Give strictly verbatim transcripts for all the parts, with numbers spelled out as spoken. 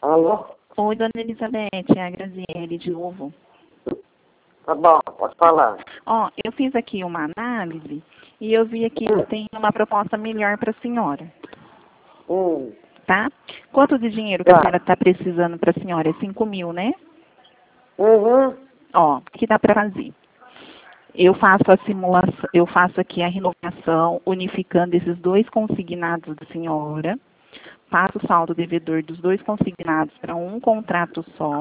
Alô? Oi, dona Elizabeth, é a Graziele de novo. Tá bom, pode falar. Ó, eu fiz aqui uma análise e eu vi aqui que tem uma proposta melhor para a senhora, Hum. tá? Quanto de dinheiro que Tá. a senhora está precisando para a senhora? É cinco mil, né? Uhum. Ó, o que dá para fazer? Eu faço a simulação, eu faço aqui a renovação, unificando esses dois consignados da senhora, passo o saldo devedor dos dois consignados para um contrato só.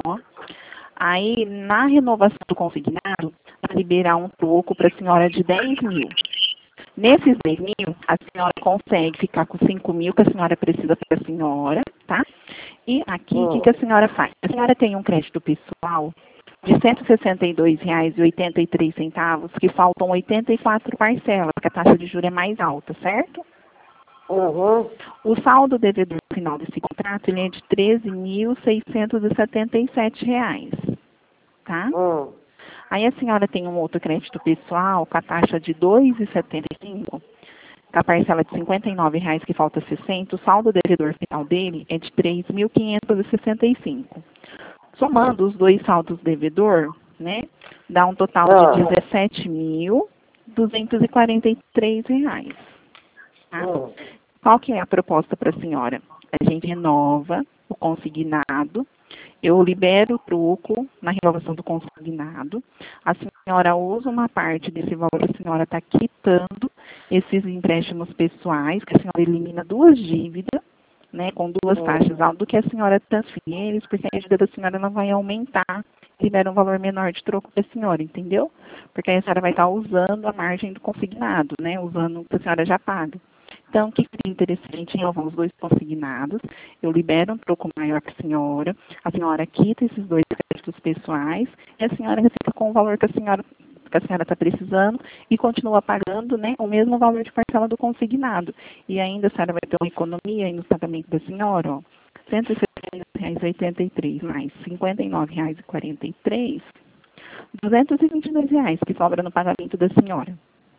Aí, na renovação do consignado, vai liberar um troco para a senhora de dez mil. Nesses dez mil, a senhora consegue ficar com cinco mil que a senhora precisa para a senhora, tá? E aqui, o que, que a senhora faz? A senhora tem um crédito pessoal de cento e sessenta e dois reais e oitenta e três centavos, que faltam oitenta e quatro parcelas, porque a taxa de juros é mais alta, certo? Uhum. O saldo devedor final desse contrato ele é de treze mil seiscentos e setenta e sete reais, tá? Hum. Aí a senhora tem um outro crédito pessoal com a taxa de dois reais e setenta e cinco centavos, com a parcela de cinquenta e nove reais que falta sessenta, o saldo devedor final dele é de três mil quinhentos e sessenta e cinco. Somando os dois saldos devedor, né, dá um total Ah. de dezessete mil duzentos e quarenta e três reais. Tá? Hum. Qual que é a proposta para a senhora? A gente renova o consignado, eu libero o troco na renovação do consignado, a senhora usa uma parte desse valor, a senhora está quitando esses empréstimos pessoais, que a senhora elimina duas dívidas, né, com duas Hum. taxas altas, do que a senhora transferir eles, porque a dívida da senhora não vai aumentar, libera um valor menor de troco para a senhora, entendeu? Porque aí a senhora vai estar usando a margem do consignado, né, usando o que a senhora já paga. Então, o que seria interessante em renovar os dois consignados? Eu libero um troco maior para a senhora, a senhora quita esses dois créditos pessoais e a senhora fica com o valor que a senhora que a senhora está precisando e continua pagando, né, o mesmo valor de parcela do consignado. E ainda a senhora vai ter uma economia aí no pagamento da senhora, ó, cento e sessenta reais e oitenta e três mais cinquenta e nove reais e quarenta e três, duzentos e vinte e dois reais que sobra no pagamento da senhora.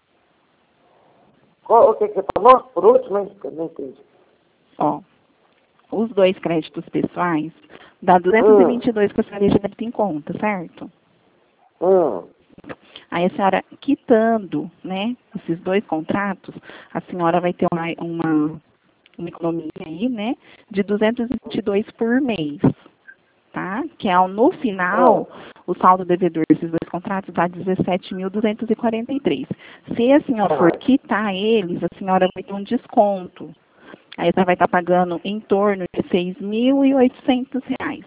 Qual, o que que você falou? Por último, hein? Eu não entendi. Ó, os dois créditos pessoais dá duzentos e vinte e dois que a senhora já deve ter em conta, certo? Hum. Aí a senhora quitando, né, esses dois contratos, a senhora vai ter uma, uma, uma economia aí, né, de duzentos e vinte e dois por mês, tá? Que é, no final, o saldo devedor desses dois contratos dá dezessete mil duzentos e quarenta e três. Se a senhora for quitar eles, a senhora vai ter um desconto. Aí você vai estar pagando em torno de seis mil e oitocentos reais.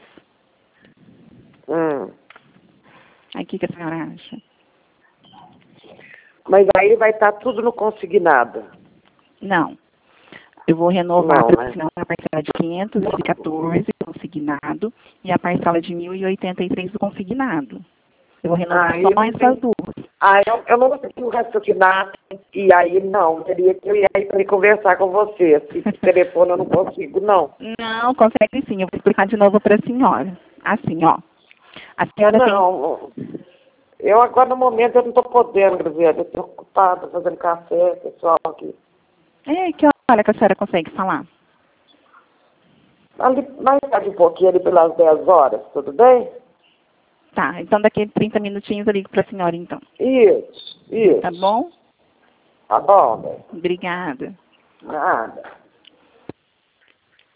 Hum. Aí o que, que a senhora acha? Mas aí vai estar tudo no consignado. Não. Eu vou renovar Não, para né? a senhora a parcela de quinhentos e quatorze consignado e a parcela de mil e oitenta e três do consignado. Eu vou renovar Aí só não essas tem- duas. Ah, eu, eu não vou ter o raciocinar, e aí não, teria que eu ir aí para conversar com você. Se por telefone eu não consigo, não. Não, consegue sim. Eu vou explicar de novo para a senhora. Assim, ó. A senhora tem... Não, eu agora no momento eu não estou podendo, Graziela, eu estou ocupada fazendo café, pessoal aqui. É, que hora que a senhora consegue falar? Ali, mais tarde um pouquinho, ali pelas dez horas, tudo bem? Tá, então daqui a trinta minutinhos eu ligo para a senhora, então. Isso, isso. Tá bom? Tá bom, né? Obrigada. Nada.